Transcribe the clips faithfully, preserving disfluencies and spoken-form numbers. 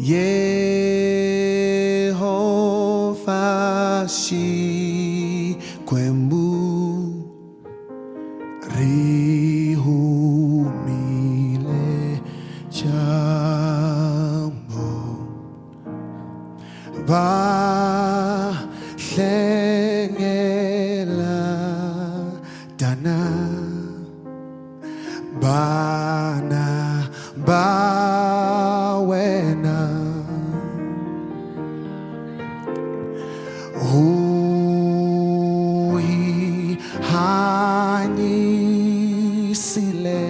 Yehova shi kwemu rihumile jambo ba hlengela dana bana ba wena hui hanyisile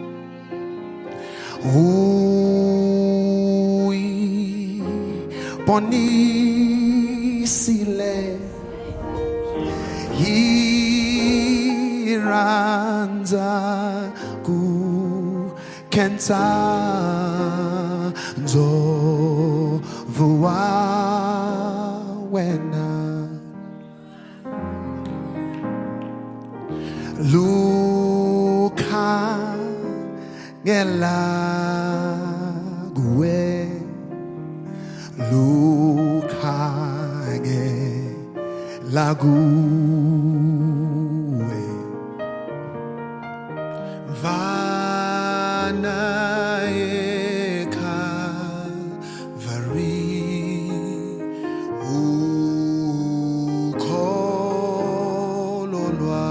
hui bonisile hiranza ku kenta nzovuwa wena Luka ngela guwe Luka ngela guwe Vana ye Calvary ukhololwa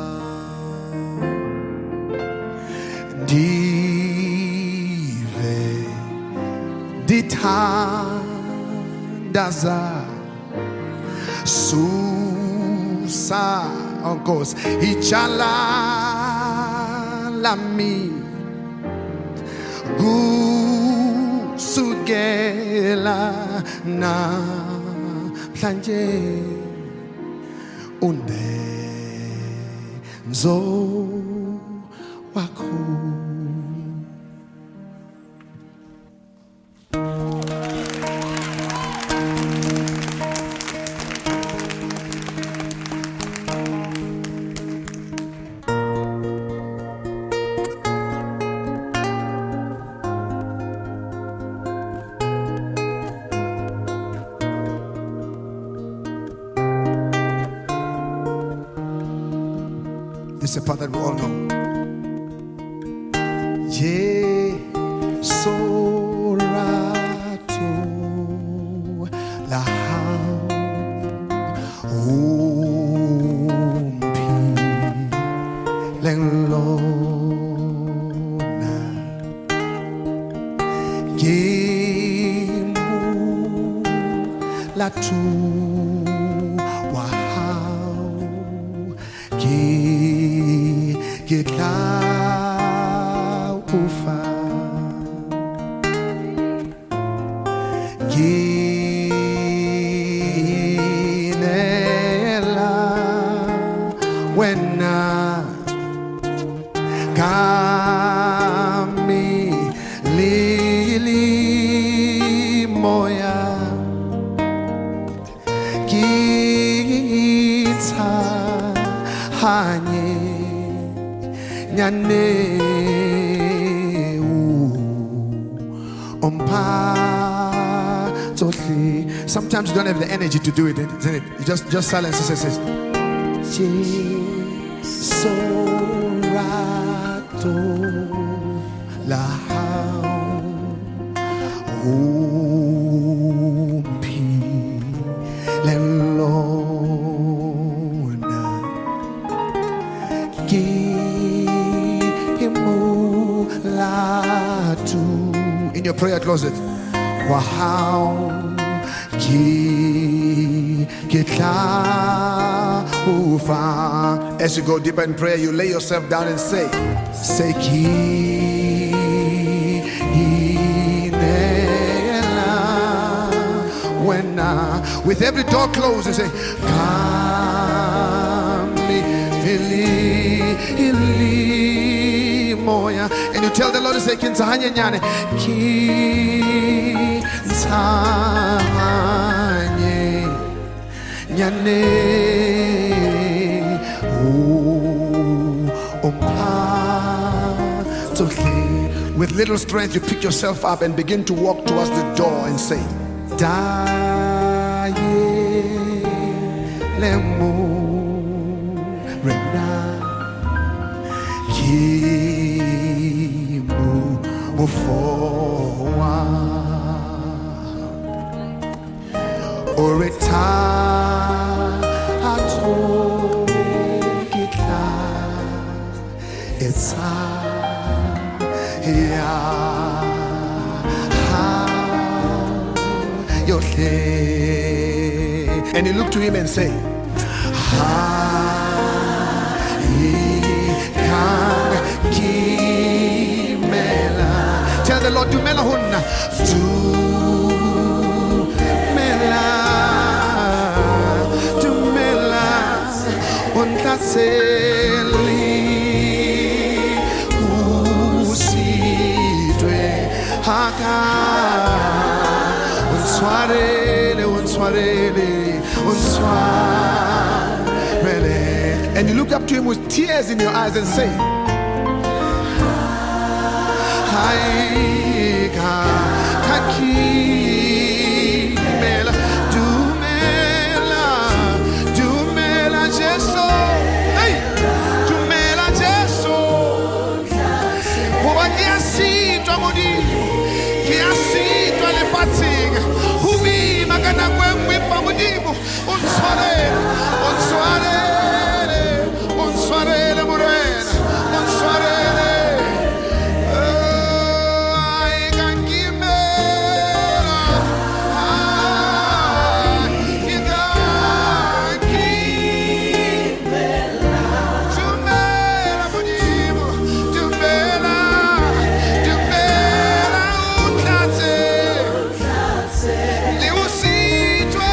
Dive dithandaza susa onkos ichala lami gusukela na mhlanje unenzo wakho This is a part that we all know. Ye sorato la umpi lenglona gemu la tu get la ufa ginela wena kami lili moya kita hanye nyane umpa totally. Sometimes you don't have the energy to do it, isn't it? You just just silence. Says says. Sorato la umpi lelona ki in your prayer closet. Wow. As you go deeper in prayer, you lay yourself down and say, say ki when uh, with every door closed, you say, Kami ili moya, and you tell the Lord to say, Kinsahanya nyane, Kinsahanya nyane, oh, umpa totally With little strength, you pick yourself up and begin to walk towards the door and say, Daye lemu rena kimu mufowa oreta ato kitla it's and you look to him and say, tell the Lord, do mela hunna, do mela, do mela, hunna seli, usidwe haka. Unswarele, unswarele, unswarele. And you look up to him with tears in your eyes and say, Haika, Kaki, Mela, Dumela, Dumela, Jeso, hey, Dumela, Jeso. What can you see, Tomodi? Can you see, Twelefati? Unswarele, unswarele, unswarele, morena, unswarele. Ay, gankimela, ay, gankimela. Tumela, bonimo, tumela, tumela, utlate, liusitwe.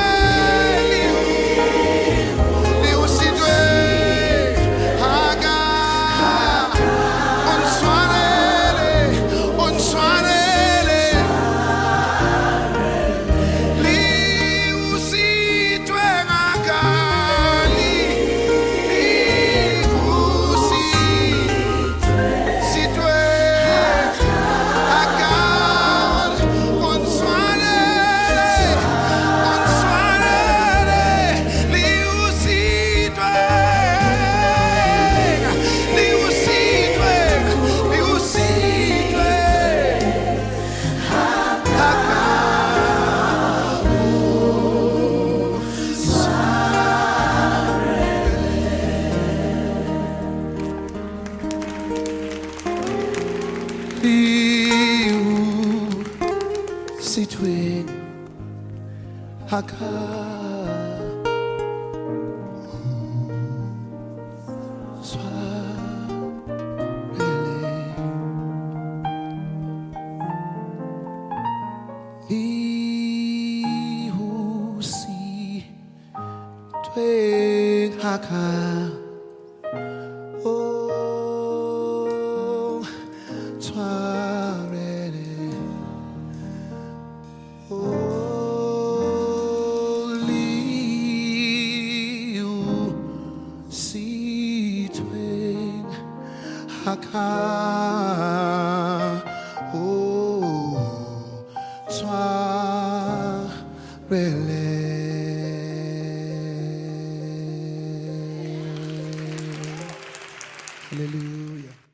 Sitwing haka swarele lihusi twing haka oh swarele. Haka, oh, swarele. Hallelujah.